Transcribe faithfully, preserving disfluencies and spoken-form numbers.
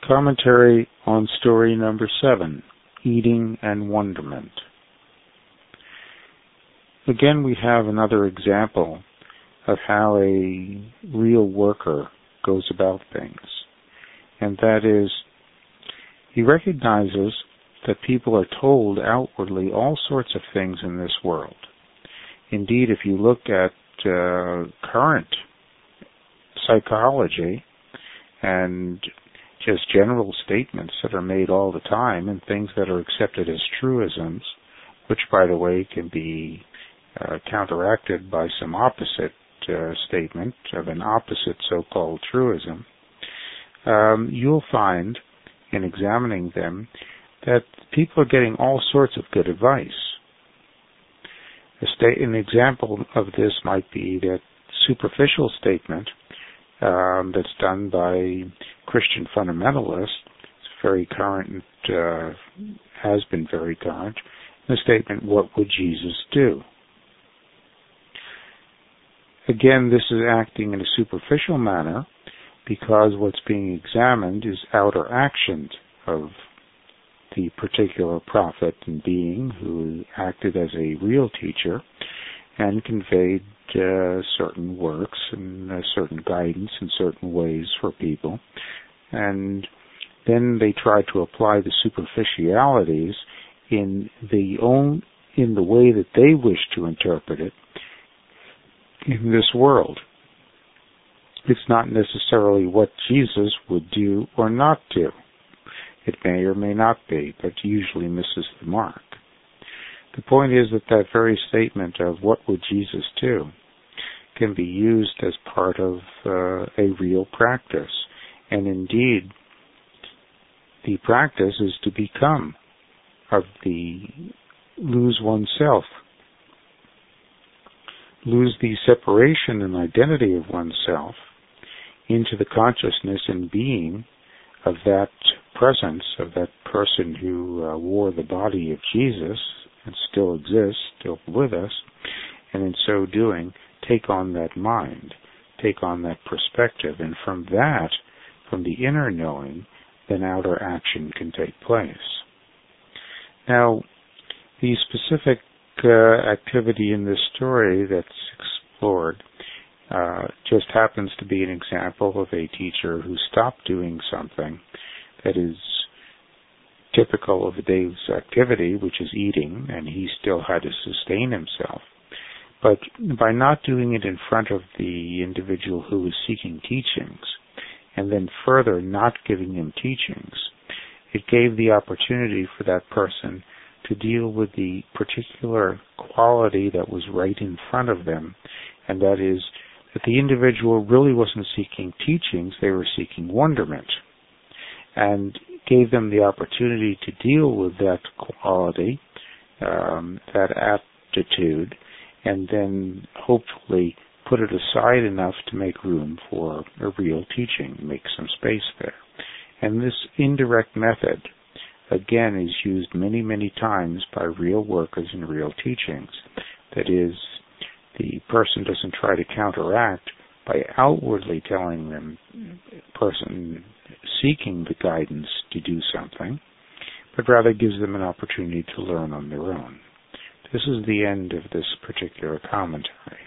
Commentary on story number seven, Eating and Wonderment. Again, we have another example of how a real worker goes about things, and that is, he recognizes that people are told outwardly all sorts of things in this world. Indeed, if you look at uh, current psychology and just general statements that are made all the time and things that are accepted as truisms, which, by the way, can be uh, counteracted by some opposite uh, statement of an opposite so-called truism, um, you'll find in examining them that people are getting all sorts of good advice. A sta- an example of this might be that superficial statement um, that's done by Christian fundamentalists. It's very current, uh, has been very current. The statement, "What would Jesus do?" Again, this is acting in a superficial manner because what's being examined is outer actions of the particular prophet and being who acted as a real teacher and conveyed uh, certain works and uh, certain guidance in certain ways for people. And then they try to apply the superficialities in the own in the way that they wish to interpret it in this world. It's not necessarily what Jesus would do or not do. It may or may not be, but usually misses the mark. The point is that that very statement of "what would Jesus do" can be used as part of uh, a real practice. And indeed, the practice is to become of the lose oneself, lose the separation and identity of oneself into the consciousness and being of that presence, of that person who uh, wore the body of Jesus and still exists, still with us, and in so doing, take on that mind, take on that perspective, and from that, from the inner knowing, then outer action can take place. Now, the specific uh, activity in this story that's explored uh, just happens to be an example of a teacher who stopped doing something that is typical of the day's activity, which is eating, and he still had to sustain himself. But by not doing it in front of the individual who was seeking teachings, and then further not giving him teachings, it gave the opportunity for that person to deal with the particular quality that was right in front of them, and that is that the individual really wasn't seeking teachings, they were seeking wonderment, and gave them the opportunity to deal with that quality, um, that aptitude, and then hopefully put it aside enough to make room for a real teaching, make some space there. And this indirect method, again, is used many, many times by real workers in real teachings. That is, the person doesn't try to counteract by outwardly telling them, person seeking the guidance to do something, but rather gives them an opportunity to learn on their own. This is the end of this particular commentary.